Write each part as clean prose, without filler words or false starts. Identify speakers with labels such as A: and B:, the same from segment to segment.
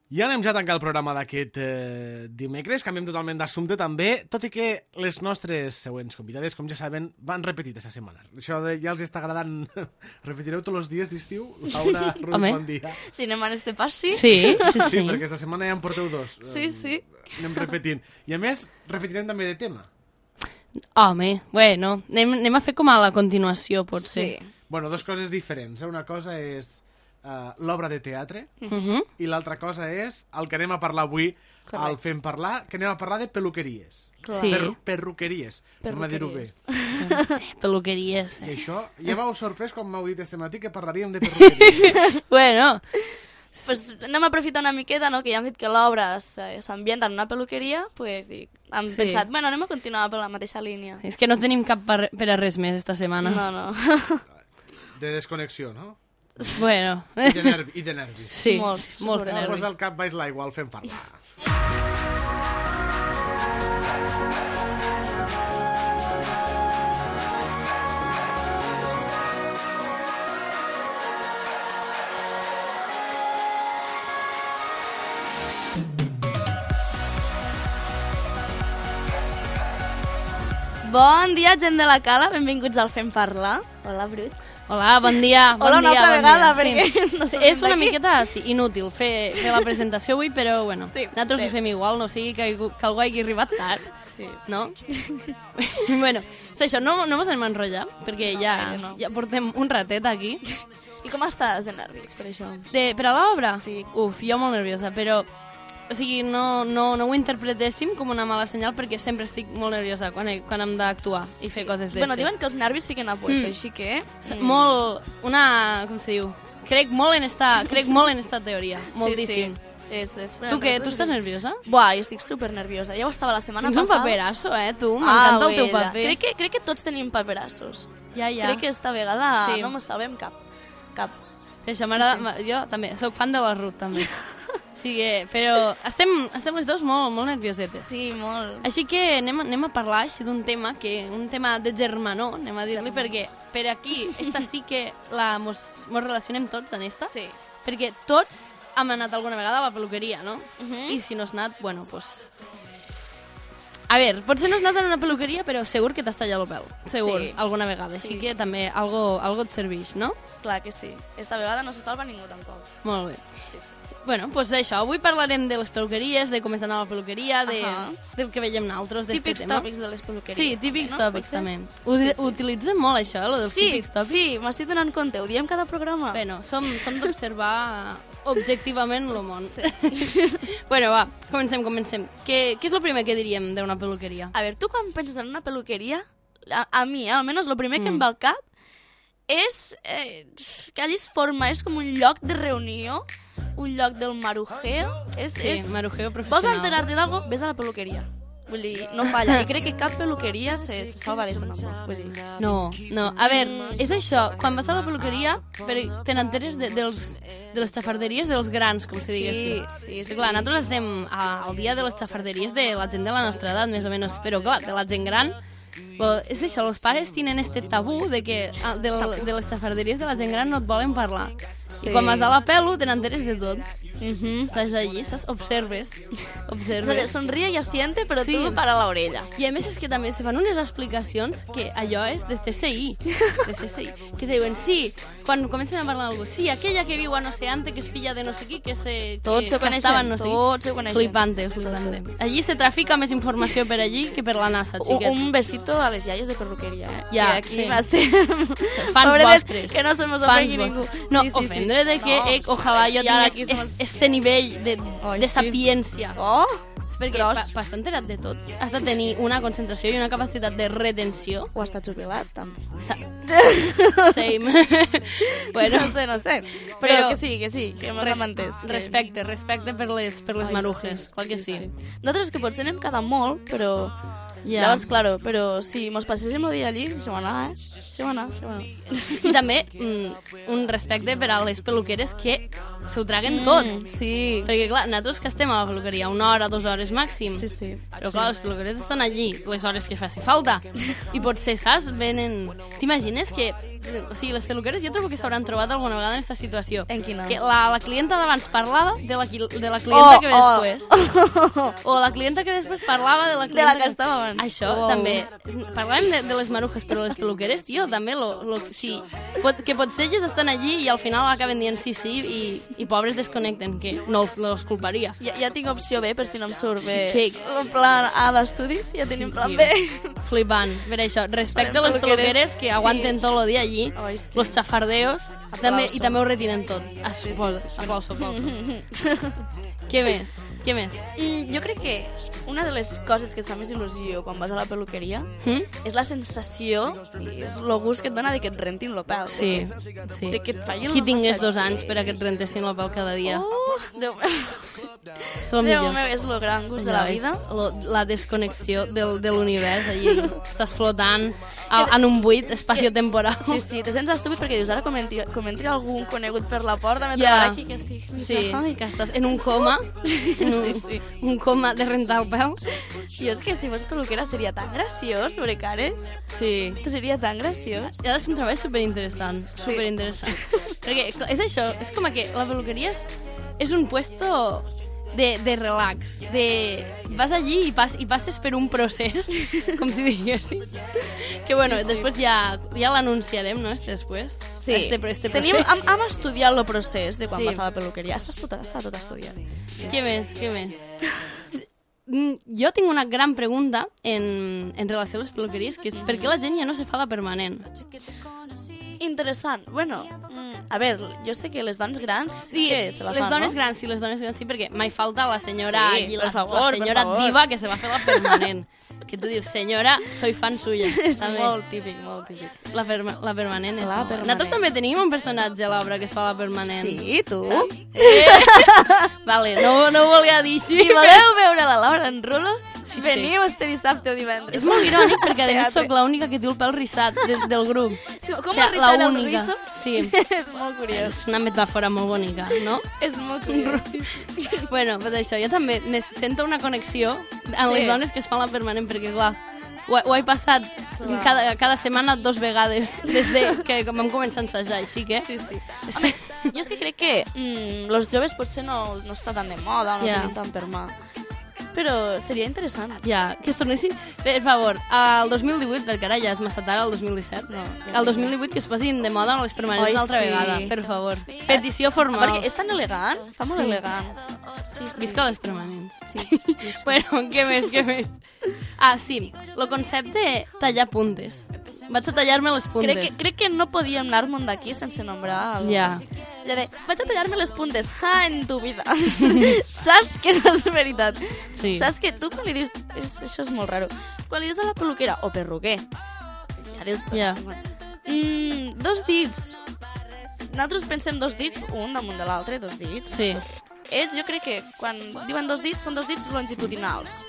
A: I anem ja a tancar el programa d'aquest dimecres, canviem totalment d'assumpte també, tot i que les nostres següents convidades, com ja saben, van repetir aquesta setmana. Això ja els està agradant. Repetireu tots els dies d'estiu? Laura, Ruiz, bon dia.
B: Si anem en este pas, sí.
A: Sí, perquè aquesta setmana ja en porteu dos.
B: Sí.
A: Anem repetint. I a més, repetirem també de tema.
C: Home, bueno, anem a fer com a la continuació, potser.
B: Sí.
A: Bueno, dues coses diferents. Una cosa és l'obra de teatre i l'altra cosa és el que anem a parlar avui al Fem Parlar, que anem a parlar de peluqueries.
C: Sí.
A: Perruqueries. Anem a dir-ho bé.
C: Peluqueries.
A: I això, ja m'heu sorprès quan m'heu dit este matí que parlaríem de perruqueries.
C: Bueno,
B: Pues anem a aprofitar una miqueta, no?, que ja hem dit que l'obra s'ambienta en una peluqueria, pues hem pensat, bueno, anem a continuar per la mateixa línia.
C: és que no tenim cap per a res més esta setmana.
B: No.
A: De desconnexió, no?
C: Bueno.
A: I de nervis.
C: Sí,
B: Molts
C: molts de nervis.
A: Posa el cap baix l'aigua, el Fem Parlar.
B: Bon dia, gent de la Cala, benvinguts al Fem Parlar. Hola, Brut.
C: Hola, bon dia.
B: Hola una altra vegada,
C: sí.
B: perquè no
C: Sí,
B: som
C: és una
B: d'aquí.
C: miqueta inútil fer la presentació avui, però bueno,
B: Sí,
C: nosaltres
B: sí.
C: ho fem igual, no sigui que algú hagi arribat tard,
B: Sí.
C: no? Bueno, és això, no mos anem a enrotllar, perquè
B: no.
C: ja portem un ratet aquí.
B: I com estàs de nervis, per això?
C: Per a l'obra?
B: Sí.
C: Uf, jo molt nerviosa, però... O sigui, no ho interpretéssim com una mala senyal perquè sempre estic molt nerviosa quan hem d'actuar i fer coses d'estes.
B: Bueno, diuen que els nervis fiquen a puesto, així que...
C: Molt... Com se diu? Crec molt en esta teoria, moltíssim.
B: Sí.
C: Tu què? Tu estàs nerviosa?
B: Buah, jo estic super nerviosa. Ja ho estava la setmana
C: Tens un
B: passada.
C: paperasso, tu? M'encanta el teu
B: abuela.
C: paper.
B: Crec que tots tenim paperassos.
C: Ja.
B: Crec que esta vegada
C: Sí.
B: no mos salvem cap.
C: Això m'agrada... Jo també, sóc fan de la Ruth, també. Sí, però estem les dos molt nerviosetes.
B: Sí, molt.
C: Així que anem a parlar així d'un tema, un tema de germanor, anem a dir-li, perquè per aquí, esta sí que mos relacionem tots en esta,
B: Sí.
C: perquè tots hem anat alguna vegada a la peluqueria, no?
B: Mhm.
C: I si no has anat, bueno, pues... A veure, potser no has anat a una peluqueria, però segur que t'has tallat el pèl. Segur,
B: Sí.
C: alguna vegada. Així que també algo et serveix, no?
B: Clar que sí. Esta vegada no se salva ningú, tampoc.
C: Molt bé.
B: Sí.
C: Bueno, doncs això, avui parlarem de les peluqueries, de com és d'anar a la peluqueria,
B: Ahà.
C: del que veiem nosaltres d'este
B: Típics
C: tema.
B: tòpics de les peluqueries.
C: Sí, típics
B: també, no?
C: tòpics
B: Pot ser?
C: també.
B: Sí.
C: Ho utilitzem molt, això, lo dels típics tòpics.
B: Sí, m'estic donant compte, ho diem cada programa.
C: Bueno, som d'observar objectivament el món. Sí. Bueno, va, comencem. Què és el primer que diríem d'una peluqueria?
B: A veure, tu quan penses en una peluqueria, a mi, almenys, el primer que em va al cap és que allí es forma, és com un lloc de reunió, un lloc del marujeo.
C: Sí, marujeo
B: Vols
C: professional.
B: enterar-te d'algo? Vés a la peluqueria. Vull dir, no falla. I crec que cap peluqueria se salva d'esta manera. Vull dir...
C: No. A veure, és això, quan vas a la peluqueria te n'enteres de les xafarderies dels grans, com se diguéssim.
B: Sí.
C: Clar, nosaltres estem al dia de les xafarderies de la gent de la nostra edat, més o menys, però clar, de la gent gran, és això, els pares tenen este tabú de que de les xafarderies de la gent gran no et volen parlar. I quan vas a la pelu te n'enteres de tot. Estàs allí, saps? Observes.
B: O sigui, sonríe i asiente, però
C: Sí.
B: tu para l'orella.
C: I a més és que també se fan unes explicacions que allò és de CSI, que te diuen, sí, quan comencen a parlar d'algú, sí, aquella que viu a no sé ante, que és filla de no sé qui, que
B: Tots ho coneixen,
C: estava en no sé qui.
B: tots ho coneixen.
C: Flipante. Allí se trafica més informació per allí que per la NASA, xiquets.
B: Un besito a les iaies de perruqueria, eh?
C: Ja,
B: que aquí
C: sí.
B: m'estem...
C: Fans
B: Pobretes,
C: vostres.
B: Que no se mos
C: Fans
B: ofengui ningú.
C: vostres. No, ofendre de que, ojalà jo tingués este nivell de
B: Ai, sí.
C: sapiència.
B: Oh,
C: És perquè
B: gros.
C: per estar enterat de tot has de tenir una concentració i una capacitat de retenció.
B: o està jubilat, també.
C: Same. Bueno,
B: No sé. Però que sí, que mos hem entès.
C: respecte per les
B: Ai,
C: marujes, clar que sí.
B: Nosaltres que potser n'hem quedat molt, però...
C: Ja.
B: Llavors, claro, però si mos passéssim el dia allí, deixem anar, Deixem anar.
C: I també un respecte per a les peluqueres que s'ho traguen tot.
B: Sí.
C: Perquè, clar, nosaltres que estem a la peluqueria 1 hora, 2 hores màxim.
B: Sí.
C: Però, clar, les peluqueres estan allí les hores que faci falta. I potser, saps, venen... T'imagines que o sigui, les peluqueres jo trobo que s'hauran trobat alguna vegada en aquesta situació.
B: En quina?
C: Que la clienta d'abans parlava de la clienta que ve després. O la clienta que després parlava de la clienta
B: que estava abans.
C: Això, també. Parlàvem de les marujes, però les peluqueres, tio, també sí, que potser elles estan allí i al final acaben dient sí i pobres desconnecten, que no els culparia.
B: Ja tinc opció B per si no em surt bé.
C: Sí.
B: En plan A d'estudis, ja tenim plan B.
C: Flipant. Per això, respecte a les peluqueres que aguanten tot el dia allí, los chafardeos, i també ho retiren tot. Aplauso. Què més?
B: Jo crec que una de les coses que et fa més il·lusió quan vas a la peluqueria és la sensació i és el gust que et dona de que et rentin el pèl.
C: Sí.
B: De que et facin
C: Qui tingués 2 anys per a que et rentessin el pèl cada dia?
B: Déu meu.
C: Som
B: Déu
C: millors.
B: meu, és el gran gust de la vida.
C: La desconnexió de l'univers, allí estàs flotant en un buit espaciotemporal.
B: Sí, te sents estúpid perquè dius, ara com entri algun conegut per la porta, m'he trobat aquí, que estic...
C: Sí, que estàs en un coma, un coma de rentar el pèl.
B: Jo és que si fos peluquera seria tan graciós, sobre cares.
C: Sí.
B: Seria tan graciós.
C: Ha de ser un treball superinteressant, superinteressant. Perquè és això, és com que la peluqueria és un puesto de relax, vas allí i passes per un procés, com si diguéssim, que bueno, després ja l'anunciarem, no?, després.
B: Sí,
C: este procés.
B: Hem estudiat el procés de quan vas a la peluqueria, està tot estudiat.
C: Què més? Jo tinc una gran pregunta en relació a les peluqueries, que és per què la gent ja no se fa la permanent?
B: Interessant. Bueno, a veure, jo sé que les dones grans
C: sí
B: que se la fan,
C: les dones
B: no?
C: grans sí, perquè mai falta la senyora
B: Sí,
C: allí,
B: per
C: la
B: favor.
C: senyora diva que se va fer la permanent. Que tu dius, senyora, soy fan suya.
B: És
C: També.
B: molt típic.
C: La permanent és...
B: La permanent.
C: Nosaltres també tenim un personatge a l'obra que es fa la permanent.
B: Sí, tu?
C: Vale, no ho volia dir així.
B: Si voleu veure la Laura en rulo,
C: Sí,
B: veniu este dissabte o divendres.
C: És molt irònic perquè a més sóc l'única que té el pèl rissat del grup.
B: Sí, com
C: O sigui,
B: el rizar el
C: l'única.
B: rizo?
C: Sí.
B: És molt curiós.
C: És una metàfora molt bonica, no?
B: És molt curiós.
C: Bueno, pues això, jo també sento una connexió amb les dones que es fan la permanent, perquè clar, ho he passat cada setmana 2 vegades des que vam començar a ensajar, així que...
B: Sí. Home, jo és que crec que los joves potser no està tan de moda, no tenim tant per mà. Però seria interessant.
C: Ja, que es tornessin... Per favor, al 2018, perquè ara ja és massa tard, al 2017.
B: No,
C: al 2018 que es posin de moda les permanents una altra vegada, per favor. Petició formal.
B: Perquè és tan elegant, fa molt elegant.
C: Visca les permanents.
B: Sí.
C: Bueno, què més? Ah, sí, el concepte tallar puntes. Vaig a tallar-me les puntes.
B: Crec que no podíem anar-me'n d'aquí sense nombrar...
C: Ja.
B: Vaig a tallar-me les puntes. En tu vida. Saps que no és veritat.
C: Sí.
B: Saps que tu quan li dius... Això és molt raro. Quan li dius a la peluquera o perruquer, ja dius...
C: Ja.
B: 2 dits. Nosaltres pensem 2 dits, un damunt de l'altre, 2 dits.
C: Sí.
B: Ells, jo crec que quan diuen 2 dits, són 2 dits longitudinals.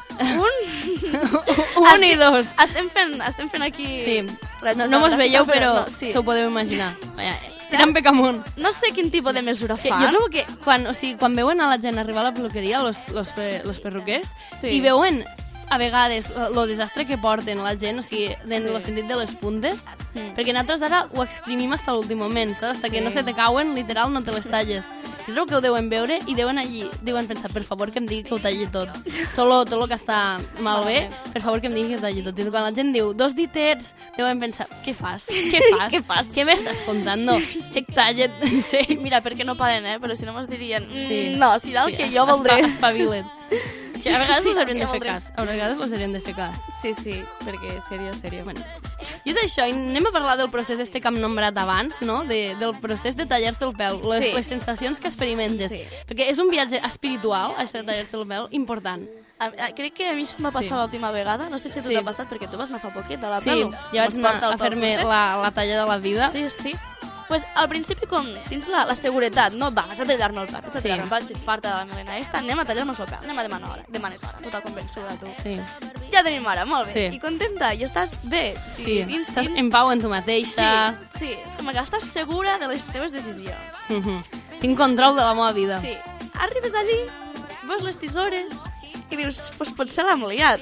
C: Un i 2.
B: Estem fent aquí...
C: Sí. No mos veieu, però se ho podeu imaginar. Tirant bec amunt.
B: No sé quin tipus de mesura
C: Que
B: fan.
C: jo trobo que quan veuen a la gent arribar a la peluqueria, los perruquers,
B: Sí.
C: i veuen a vegades el desastre que porten la gent, o sigui, en el sentit de les puntes, perquè nosaltres ara ho exprimim fins a l'últim moment, saps? Hasta que no se te cauen, literal, no te les talles. Jo trobo que ho deuen veure i deuen pensar, per favor, que em digui que ho talli tot. Tot lo que està malbé, per favor, que em digui que ho talli tot. I quan la gent diu 2 ditets, deuen pensar, què fas?
B: Què fas?
C: Què m'estàs contant? No, xec, talla't.
B: Sí, mira, perquè no paguen, però si no mos dirien
C: Sí.
B: no, serà el que jo voldré.
C: Espavila't. Que a vegades
B: Sí,
C: los haurien de
B: el que
C: fer cas. A vegades los haurien de fer cas.
B: Sí, perquè, seriós.
C: Bueno, i és això, i anem a parlar del procés este que hem nombrat abans, no? Del procés de tallar-se el pèl, les sensacions que experimentes.
B: Sí.
C: Perquè és un viatge espiritual, això de tallar-se el pèl, important.
B: Crec que a mi això em va passar l'última vegada, no sé si a tu t'ha passat, perquè tu vas anar fa poquet a la
C: Sí,
B: pelo.
C: jo vaig anar a fer-me la talla de la vida.
B: Sí. Pues al principi com tens la seguretat, no? Va, vaig a tallar-me el pèl, estic farta de la melena esta, anem a tallar-nos el pèl, anem a demanes hora, tota convençuda tu.
C: Sí.
B: Ja tenim ara, molt bé,
C: Sí.
B: i contenta, i estàs bé.
C: Sí, estàs en pau amb tu mateixa.
B: Sí, és com que estàs segura de les teves decisions.
C: Tinc control de la meva vida.
B: Sí, arribes allí, veus les tisores, I dius, pues potser l'hem liat.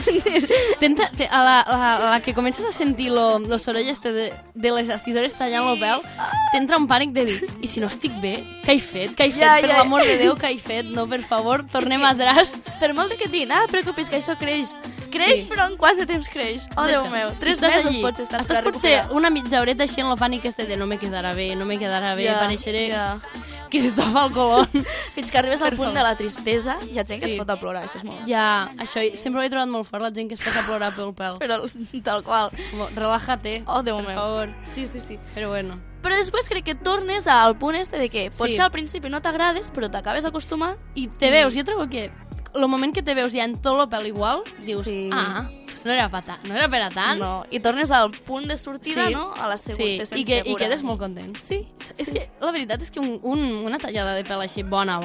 C: A la que comences a sentir lo soroll de les assessores tallant el pèl, t'entra un pànic de dir, i si no estic bé, què he fet? Per l'amor de Déu, què he fet? No, per favor, tornem atrás.
B: Per molt que et diguin, preocupis que això creix. Creix,
C: Sí.
B: però en quant de temps creix? Oh, Déu meu, 3 mesos pots estar
C: Estàs potser una mitja horeta així en el pànic de no me quedarà bé, pareixeré Cristòfol Colón.
B: Fins que arribes al
C: Per
B: punt
C: favor.
B: de la tristesa, hi ha gent que
C: Sí.
B: es pot a plorar, això és molt...
C: Ja, això sempre ho he trobat molt fort, la gent que es pot a plorar pel pèl.
B: Però tal qual.
C: Relájate,
B: Oh, Déu
C: per
B: meu.
C: favor.
B: Sí, sí, sí.
C: Però bueno.
B: Però després crec que tornes al punt de que potser
C: Sí.
B: al principi no t'agrades, però t'acabes acostumant.
C: I te veus, jo trobo que el moment que te veus ja en tot el pèl igual, dius,
B: Sí.
C: no era per a tant.
B: No, i tornes al punt de sortida,
C: Sí.
B: no? A la
C: Sí,
B: següent,
C: i quedes molt content.
B: Sí.
C: És que la veritat és que una tallada de pèl així bona,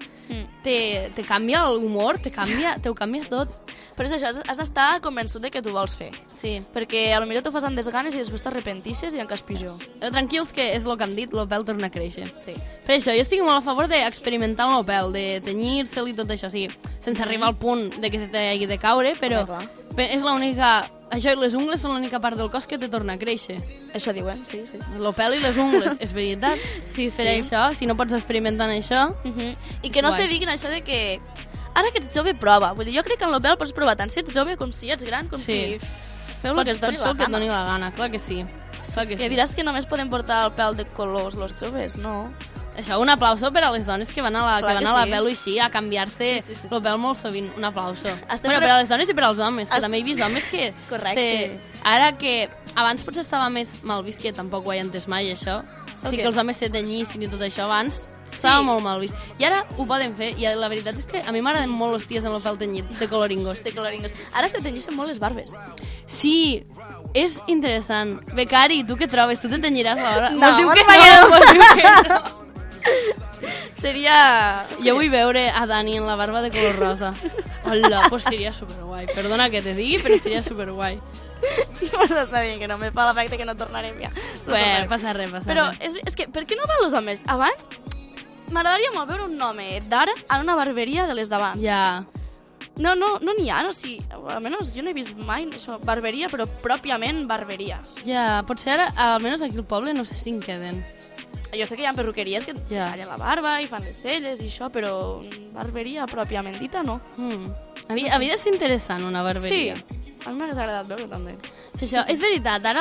B: Mm.
C: te canvia l'humor, te ho canvia tot.
B: Però és això, has d'estar convençut de que tu vols fer.
C: Sí.
B: Perquè a lo millor t'ho fas amb desganes i després t'arrepentisses i encara és pitjor.
C: Però tranquils que és el que han dit, el pèl torna a créixer.
B: Sí.
C: Per això, jo estic molt a favor d'experimentar amb el pèl, de tenyir-se'l i tot això, sí, sense arribar al punt de que se t'hagi de caure, però
B: Home, clar.
C: és l'única... Això i les ungles són l'única part del cos que te torna a créixer.
B: Això diuen, sí, sí.
C: El pèl i les ungles, és veritat.
B: Sí,
C: Per això, si no pots experimentar en això...
B: I que no
C: Guai.
B: se diguin això de que ara que ets jove, prova. Vull dir, jo crec que en el pèl pots provar tant si ets jove com si ets gran, com
C: Sí.
B: si feu el que es doni
C: Pots fer
B: la
C: el que et
B: gana.
C: doni la gana, clar que sí. Clar que
B: Que
C: sí.
B: diràs que només podem portar el pèl de colors los joves, no?
C: Això, un aplauso per a les dones que van a la,
B: Clar
C: que
B: que
C: van a la
B: sí.
C: pelo així, a canviar-se
B: Sí, sí, sí,
C: el pèl molt sovint. Un aplauso.
B: Estem
C: Bueno,
B: pre-
C: per a les dones i per als homes, que
B: Est-
C: també he vist homes que...
B: Correcte.
C: Ara que abans potser estava més mal vist, que tampoc ho he entès mai, això.
B: Ok.
C: Sí que els homes se tenyissin i tot això abans, estava molt mal vist. I ara ho poden fer, i la veritat és que a mi m'agraden molt els ties en el pèl tenyit, de coloringos.
B: De coloringos. Ara se tenyissin molt les barbes.
C: Sí, és interessant. Becari, tu què trobes? Tu te tenyiràs l'hora?
B: No,
C: Mos diu que
B: no.
C: mos diu que no.
B: Seria...
C: Jo vull veure a Dani en la barba de color rosa. Hola, pues seria superguai. Perdona que te digui, però seria superguai.
B: Pues està bé, que no me fa l'efecte que no tornarem ja. No
C: Bé,
B: tornarem.
C: passa res, passa
B: Però
C: res.
B: és que, per què no van els homes? Abans m'agradaria molt veure un home d'ara en una barberia de les d'abans.
C: Ja,
B: No n'hi ha, no? Sí, almenys jo no he vist mai això, barberia, però pròpiament barberia.
C: ja, potser ara, almenys aquí al poble, no sé si en queden.
B: Jo sé que hi ha perruqueries que
C: Ja.
B: tallen la barba i fan les celles i això, però barberia pròpiament dita no.
C: Havia de ser interessant una barberia.
B: Sí, a mi m'hagués agradat veure també.
C: Això, és veritat, ara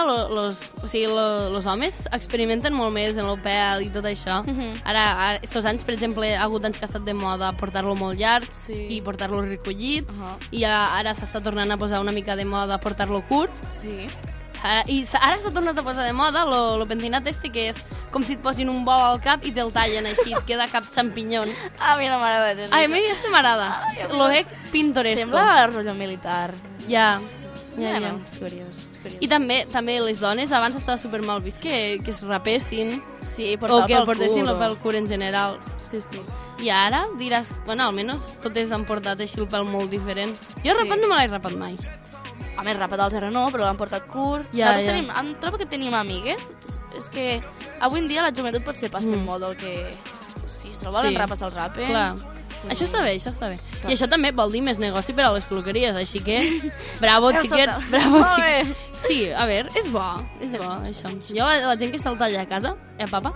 C: los homes experimenten molt més en el pèl i tot això. Ara, estos anys, per exemple, ha hagut anys que ha estat de moda portar-lo molt llarg
B: Sí.
C: i portar-lo recollit,
B: Ahà.
C: i ara s'està tornant a posar una mica de moda portar-lo curt.
B: Sí.
C: Ara s'ha tornat a posar de moda lo pentinat este, que és com si et posin un bol al cap i te'l tallen així, et queda cap xampinyón.
B: A mi no m'agrada gens.
C: Ai, a
B: això.
C: mi este m'agrada. Lo veig pintoresco.
B: Sembla rotllo militar.
C: Ja.
B: Bueno, és curiós. És curiós.
C: I també les dones, abans estava super mal vist que es rapessin,
B: Sí,
C: o que el
B: pel
C: portessin
B: cul,
C: el pèl curt en general.
B: Sí, sí.
C: I ara diràs, bueno, almenys totes han portat així el pèl molt diferent. Jo
B: Sí.
C: rapat no me l'he rapat mai.
B: A més, rapat al zero no, però l'han portat curt.
C: Ja,
B: Nosaltres
C: ja.
B: em trobo que tenim amigues. És que avui en dia la joventut potser passa molt el que... Si se'l volen
C: Sí.
B: rapar, se'l rapen.
C: Clar. Això està bé, això està bé. I això també vol dir més negoci per a les peluqueries, així que bravo,
B: Heu
C: xiquets,
B: saltat.
C: bravo,
B: Molt
C: xiquets.
B: bé.
C: Sí, a veure, és bo, això. Jo, la gent que se'l talla a casa, papa?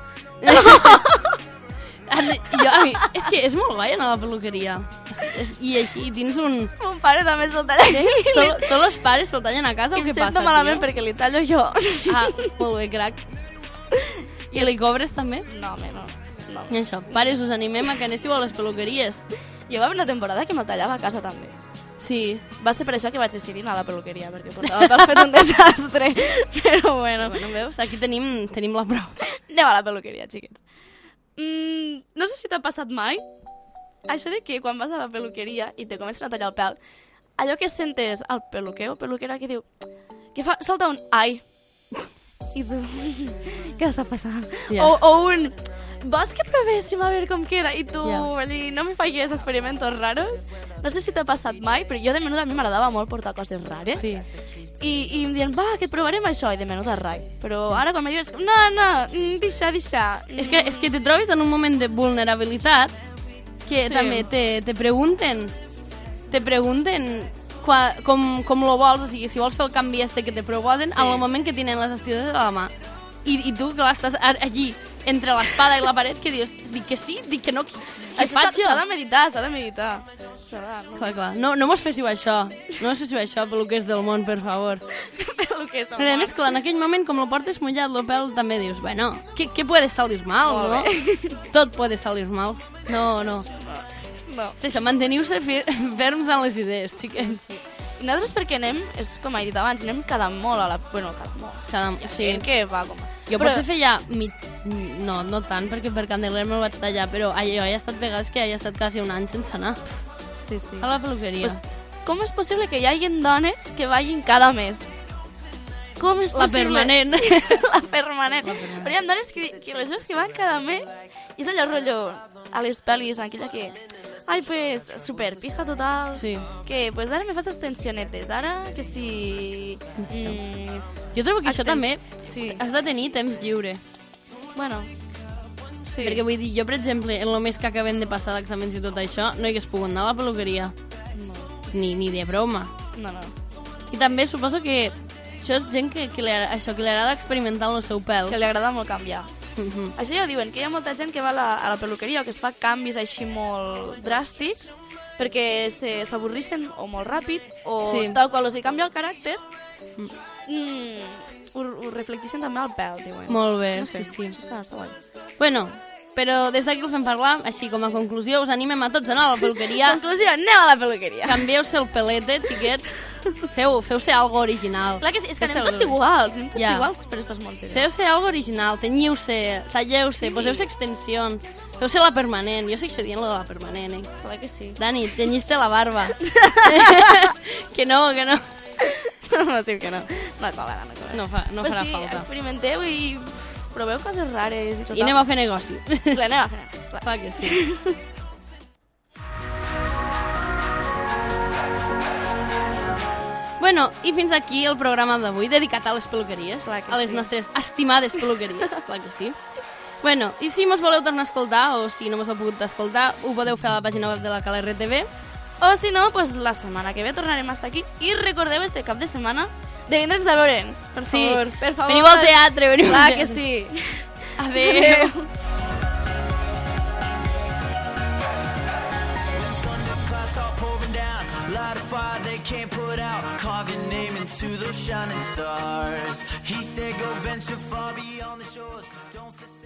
C: A mi, és que és molt guai anar a la peluqueria. I així tens un...
B: Mon pare també se'l talla.
C: Tots els pares se'l tallen a casa o
B: Em
C: què passa,
B: sento malament
C: tio?
B: perquè li tallo jo.
C: Ah, molt bé, crac. I li cobres també?
B: No, home, no. No.
C: I això, pares, us animem a que anéssiu a les peluqueries.
B: Jo va haver una temporada que me'l tallava a casa també.
C: Sí.
B: Va ser per això que vaig decidir anar a la peluqueria, perquè portava el pèl fet un desastre. Però bueno.
C: Bueno, veus, aquí tenim la prova.
B: Anem a la peluqueria, xiquets. No sé si t'ha passat mai això de que quan vas a la peluqueria i te comencen a tallar el pèl, allò que sentes al peluquer o peluquera que diu que fa, solta un ai i tu, què està passant?
C: Ja.
B: O un, vols que provéssim a veure com queda? I tu,
C: Ja.
B: no me faigues experimentos raros. No sé si t'ha passat mai, però jo de menuda a mi m'agradava molt portar coses rares.
C: Sí.
B: I em diuen, va, que et provarem això, i de menuda rai. Però ara quan me dius, no, deixa.
C: És que te trobes en un moment de vulnerabilitat que
B: Sí.
C: també te pregunten te pregunten com lo vols, o sigui, si vols fer el canvi este que te proposen, en el moment que tenen les estires a la mà. I tu, clar, estàs allí, entre l'espada i la paret, que dius, dic que sí, dic que no, què faig jo?
B: S'ha de meditar, s'ha de meditar.
C: Clar, no mos féssiu això, pel que és del món, per favor.
B: Pel que és del
C: Però a
B: món.
C: més, clar, en aquell moment, com lo portes mullat, lo pèl, també dius, bueno, què puede salir mal, no? Tot puede salir mal. No.
B: No.
C: Sí, manteniu-se ferms en les idees, xiquets.
B: I nosaltres perquè anem, és com he dit abans, anem cada molt a la... Bueno, cada molt.
C: Sí.
B: Que va com...
C: Jo potser feia... No tant, perquè per Candeler me'l vaig tallar, però jo he estat vegades que he estat quasi un any sense anar
B: Sí.
C: a la peluqueria.
B: Pues, com és possible que hi hagi dones que vagin cada mes? Com és
C: La
B: possible?
C: permanent.
B: La permanent. Però hi ha dones que les veus que van cada mes i és allò rotllo a les pel·lis, aquella que... Ai, pues, super pija total.
C: Sí.
B: Que, pues, ara me fas extensionetes. Ara, que si...
C: Jo trobo que això també
B: Sí.
C: has de tenir temps lliure.
B: Bueno. Sí.
C: Perquè vull dir, jo, per exemple, en el mes que acabem de passar d'exàmens i tot això, no hagués pogut anar a la peluqueria.
B: No.
C: Ni de broma.
B: No.
C: I també suposo que això és gent que li agrada experimentar el seu pèl.
B: Que li agrada molt canviar.
C: Mhm.
B: Això ja ho diuen, que hi ha molta gent que va a la peluqueria o que es fa canvis així molt dràstics perquè s'avorrixen o molt ràpid o tal qual els hi canvia el caràcter ho reflecteixen també al pèl, diuen.
C: Molt bé,
B: No sé,
C: sí.
B: Això està guai.
C: Bueno, però des d'aquí ho fem parlar, així com a conclusió, us animem a tots a anar a la peluqueria.
B: Conclusió, anem a la peluqueria.
C: Canvieu-se el pelete, xiquets. Feu-se algo original.
B: Clar que sí, és que anem
C: Feu-se
B: tots iguals, anem tots
C: Ja.
B: iguals per estos mons.
C: Feu-se algo original, tenyiu-se, talleu-se, poseu-se extensions, feu-se la permanent. Jo segueixo dient lo de la permanent, eh?
B: Clar que sí.
C: Dani, tenyiste la barba. que no.
B: No, tio, que no. No colarà.
C: No farà falta.
B: Experimenteu i proveu coses rares i tot.
C: I anem a fer negoci.
B: Clar, anem a fer negoci.
C: Clar que sí. Bueno, i fins aquí el programa d'avui, dedicat a les peluqueries,
B: Clar que
C: a les
B: sí.
C: nostres estimades peluqueries, clar que sí. Bueno, i si mos voleu tornar a escoltar, o si no mos heu pogut escoltar, ho podeu fer a la pàgina web de la KLRTV.
B: O si no, pues la setmana que ve tornarem a estar aquí. I recordeu este cap de setmana de vindre'ns a veure'ns. Per favor, per favor.
C: Veniu al teatre, veniu al
B: Clar
C: teatre.
B: que sí. Adéu.
D: Start pouring down, light a fire they can't put out, carve your name into those shining stars. He said go venture far beyond the shores, don't forsake